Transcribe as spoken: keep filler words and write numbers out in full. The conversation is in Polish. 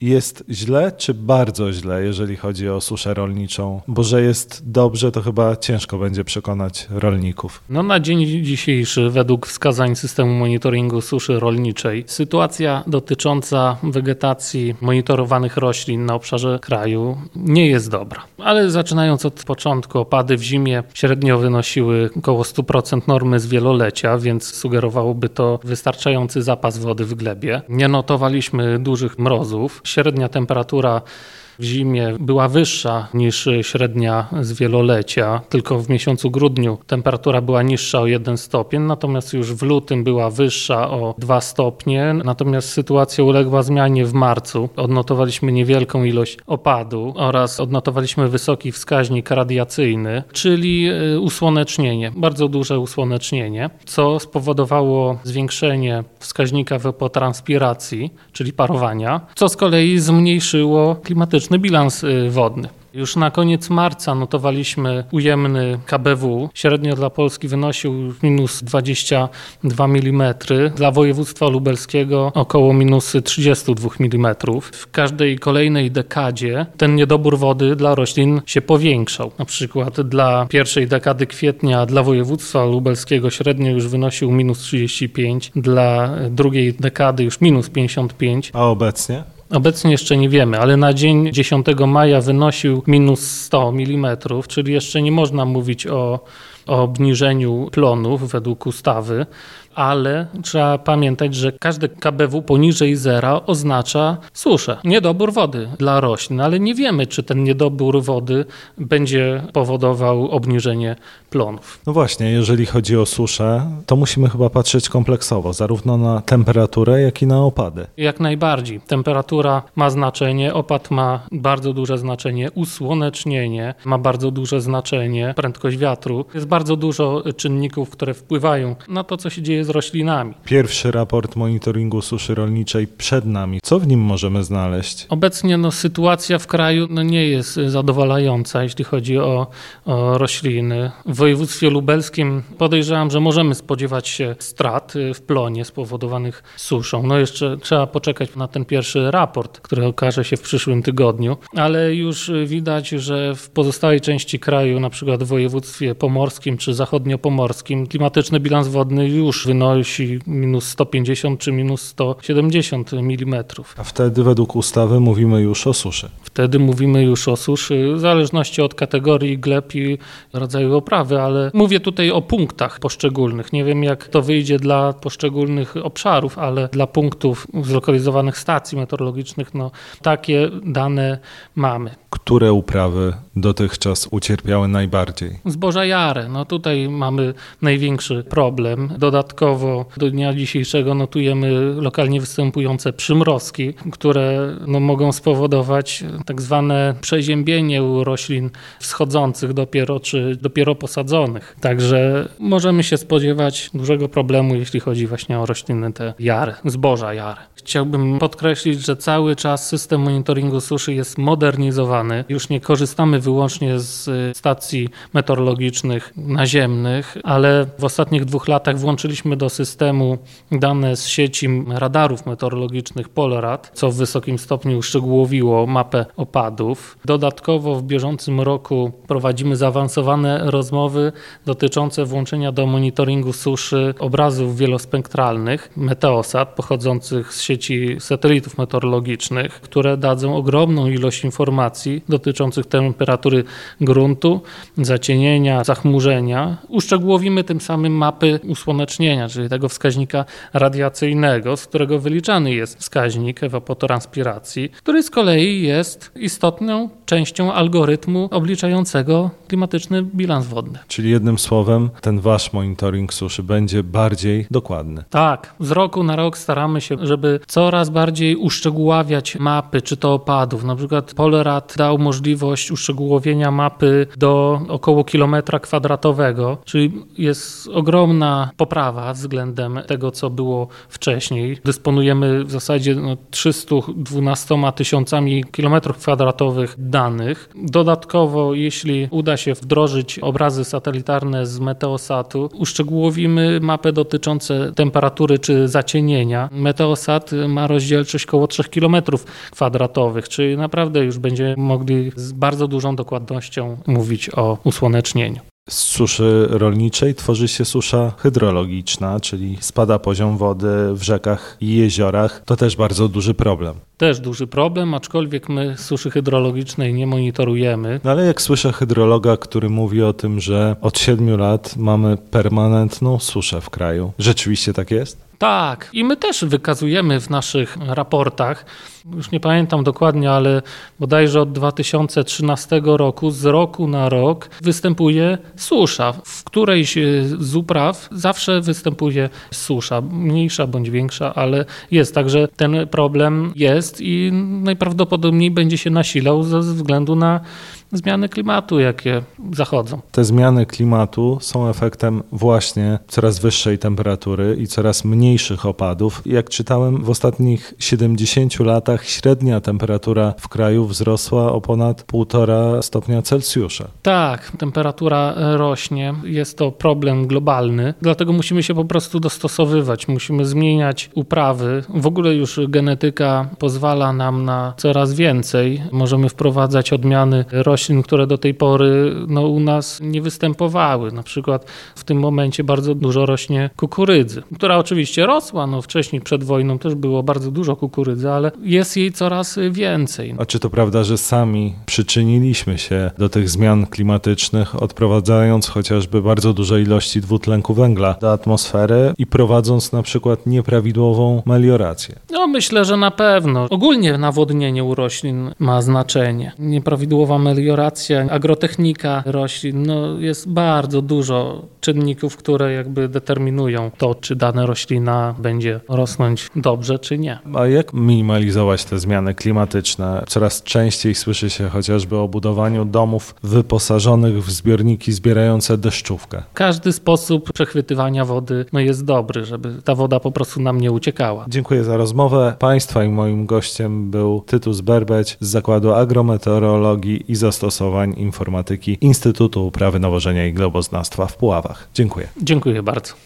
Jest źle czy bardzo źle, jeżeli chodzi o suszę rolniczą? Bo że jest dobrze, to chyba ciężko będzie przekonać rolników. No na dzień dzisiejszy, według wskazań systemu monitoringu suszy rolniczej, sytuacja dotycząca wegetacji monitorowanych roślin na obszarze kraju nie jest dobra. Ale zaczynając od początku, opady w zimie średnio wynosiły około sto procent normy z wielolecia, więc sugerowałoby to wystarczający zapas wody w glebie. Nie notowaliśmy dużych mrozów. Średnia temperatura w zimie była wyższa niż średnia z wielolecia, tylko w miesiącu grudniu temperatura była niższa o jeden stopień, natomiast już w lutym była wyższa o dwa stopnie, natomiast sytuacja uległa zmianie w marcu. Odnotowaliśmy niewielką ilość opadu oraz odnotowaliśmy wysoki wskaźnik radiacyjny, czyli usłonecznienie, bardzo duże usłonecznienie, co spowodowało zwiększenie wskaźnika evapotranspiracji, czyli parowania, co z kolei zmniejszyło klimatyczny bilans wodny. Już na koniec marca notowaliśmy ujemny K B W. Średnio dla Polski wynosił minus dwadzieścia dwa milimetry. Dla województwa lubelskiego około minus trzydzieści dwa milimetrów. W każdej kolejnej dekadzie ten niedobór wody dla roślin się powiększał. Na przykład dla pierwszej dekady kwietnia dla województwa lubelskiego średnio już wynosił minus trzydzieści pięć. Dla drugiej dekady już minus pięćdziesiąt pięć. A obecnie? Obecnie jeszcze nie wiemy, ale na dzień dziesiątego maja wynosił minus sto milimetrów, czyli jeszcze nie można mówić o, o obniżeniu plonów według ustawy, ale trzeba pamiętać, że każde K B W poniżej zera oznacza suszę, niedobór wody dla roślin, ale nie wiemy, czy ten niedobór wody będzie powodował obniżenie plonów. No właśnie, jeżeli chodzi o suszę, to musimy chyba patrzeć kompleksowo, zarówno na temperaturę, jak i na opady. Jak najbardziej. Temperatura ma znaczenie, opad ma bardzo duże znaczenie, usłonecznienie ma bardzo duże znaczenie, prędkość wiatru. Jest bardzo dużo czynników, które wpływają na to, co się dzieje z roślinami. Pierwszy raport monitoringu suszy rolniczej przed nami. Co w nim możemy znaleźć? Obecnie no, sytuacja w kraju no, nie jest zadowalająca, jeśli chodzi o, o rośliny. W województwie lubelskim podejrzewam, że możemy spodziewać się strat w plonie spowodowanych suszą. No jeszcze trzeba poczekać na ten pierwszy raport, który okaże się w przyszłym tygodniu, ale już widać, że w pozostałej części kraju, na przykład w województwie pomorskim czy zachodniopomorskim, klimatyczny bilans wodny już wynosi minus sto pięćdziesiąt czy minus sto siedemdziesiąt milimetrów. A wtedy według ustawy mówimy już o suszy. Wtedy mówimy już o suszy, w zależności od kategorii gleb i rodzaju oprawy, ale mówię tutaj o punktach poszczególnych. Nie wiem, jak to wyjdzie dla poszczególnych obszarów, ale dla punktów zlokalizowanych stacji meteorologicznych, no takie dane mamy. Które uprawy dotychczas ucierpiały najbardziej? Zboża jare. No tutaj mamy największy problem. Dodatkowo do dnia dzisiejszego notujemy lokalnie występujące przymrozki, które no, mogą spowodować tak zwane przeziębienie u roślin wschodzących dopiero czy dopiero posadzonych. Także możemy się spodziewać dużego problemu, jeśli chodzi właśnie o rośliny te jare, zboża jare. Chciałbym podkreślić, że cały czas system monitoringu suszy jest modernizowany. Już nie korzystamy wyłącznie z stacji meteorologicznych naziemnych, ale w ostatnich dwóch latach włączyliśmy do systemu dane z sieci radarów meteorologicznych Polrad, co w wysokim stopniu uszczegółowiło mapę opadów. Dodatkowo w bieżącym roku prowadzimy zaawansowane rozmowy dotyczące włączenia do monitoringu suszy obrazów wielospektralnych Meteosat pochodzących z sieci satelitów meteorologicznych, które dadzą ogromną ilość informacji dotyczących temperatury gruntu, zacienienia, zachmurzenia. Uszczegółowimy tym samym mapy usłonecznienia, czyli tego wskaźnika radiacyjnego, z którego wyliczany jest wskaźnik evapotranspiracji, który z kolei jest istotną częścią algorytmu obliczającego klimatyczny bilans wodny. Czyli jednym słowem ten wasz monitoring suszy będzie bardziej dokładny. Tak, z roku na rok staramy się, żeby coraz bardziej uszczegóławiać mapy, czy to opadów. Na przykład Polrad dał możliwość uszczegółowienia mapy do około kilometra kwadratowego, czyli jest ogromna poprawa poprawa względem tego, co było wcześniej. Dysponujemy w zasadzie no, trzysta dwanaście tysiącami kilometrów kwadratowych danych. Dodatkowo, jeśli uda się wdrożyć obrazy satelitarne z Meteosatu, uszczegółowimy mapę dotyczące temperatury czy zacienienia. Meteosat ma rozdzielczość około trzy kilometry kwadratowych, czyli naprawdę już będziemy mogli z bardzo dużą dokładnością mówić o usłonecznieniu. Z suszy rolniczej tworzy się susza hydrologiczna, czyli spada poziom wody w rzekach i jeziorach. To też bardzo duży problem. Też duży problem, aczkolwiek my suszy hydrologicznej nie monitorujemy. No ale jak słyszę hydrologa, który mówi o tym, że od siedmiu lat mamy permanentną suszę w kraju. Rzeczywiście tak jest? Tak, i my też wykazujemy w naszych raportach, już nie pamiętam dokładnie, ale bodajże od dwa tysiące trzynastego roku, z roku na rok występuje susza. W którejś z upraw zawsze występuje susza, mniejsza bądź większa, ale jest. Także ten problem jest i najprawdopodobniej będzie się nasilał ze względu na zmiany klimatu, jakie zachodzą. Te zmiany klimatu są efektem właśnie coraz wyższej temperatury i coraz mniejszych opadów. Jak czytałem, w ostatnich siedemdziesięciu latach średnia temperatura w kraju wzrosła o ponad półtora stopnia Celsjusza. Tak, temperatura rośnie. Jest to problem globalny, dlatego musimy się po prostu dostosowywać. Musimy zmieniać uprawy. W ogóle już genetyka pozwala nam na coraz więcej. Możemy wprowadzać odmiany roślin, które do tej pory no, u nas nie występowały. Na przykład w tym momencie bardzo dużo rośnie kukurydzy, która oczywiście rosła. No, wcześniej przed wojną też było bardzo dużo kukurydzy, ale jest jej coraz więcej. A czy to prawda, że sami przyczyniliśmy się do tych zmian klimatycznych, odprowadzając chociażby bardzo duże ilości dwutlenku węgla do atmosfery i prowadząc na przykład nieprawidłową meliorację? No myślę, że na pewno. Ogólnie nawodnienie u roślin ma znaczenie. Nieprawidłowa melioracja, agrotechnika roślin, no jest bardzo dużo czynników, które jakby determinują to, czy dana roślina będzie rosnąć dobrze, czy nie. A jak minimalizować te zmiany klimatyczne? Coraz częściej słyszy się chociażby o budowaniu domów wyposażonych w zbiorniki zbierające deszczówkę. Każdy sposób przechwytywania wody no jest dobry, żeby ta woda po prostu nam nie uciekała. Dziękuję za rozmowę. Państwa i moim gościem był Tytus Berbeć z Zakładu Agrometeorologii i Zastosowań Informatyki Instytutu Uprawy Nawożenia i Gleboznawstwa w Puławach. Dziękuję. Dziękuję bardzo.